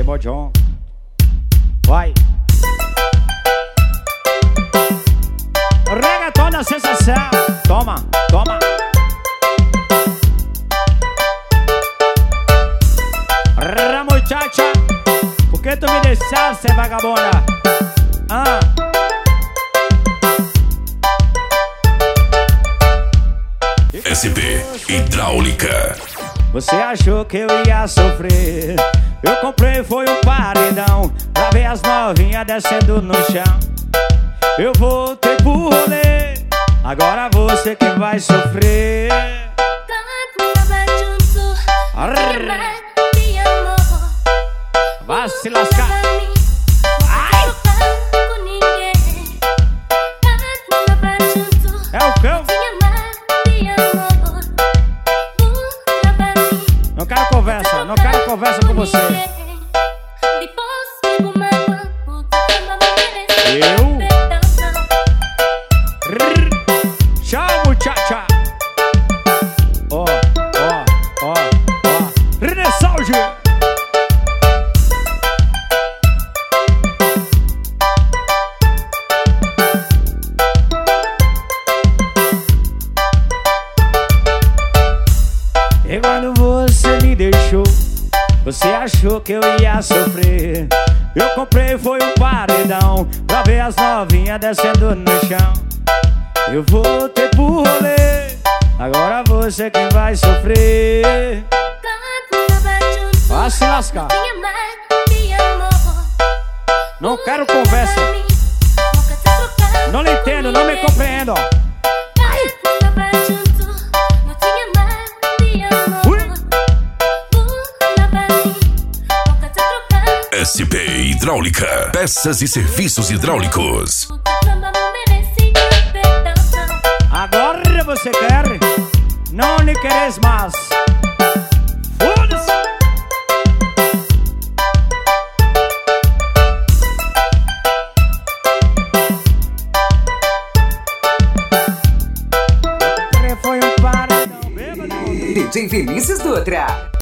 Bojão. Vai. Reggaeton na sensação. Toma, toma. Muchacha, por que tu me deixaste, vagabunda? SP Hidráulica. Você achou que eu ia sofrer? Eu comprei foi um paredão pra ver as novinhas descendo no chão. Eu voltei pro rolê, agora você que vai sofrer. Vai se lascar. Ai! É o cão. Não quero conversa, não quero conversa com você. Eu? Tchau, muchacha. Ó, ó, ó, ó. Renessalge. E quando você me deixou, você achou que eu ia sofrer. Eu comprei foi um paredão pra ver as novinhas descendo no chão. Eu voltei pro rolê, agora você quem vai sofrer. Vai se lascar. Não quero conversa. Não lhe entendo, não me compreendo. SP Hidráulica. Peças e serviços hidráulicos. Agora você quer? Não lhe queres mais. Foda-se. Foi um paredão. DJ Vinícius Dutra.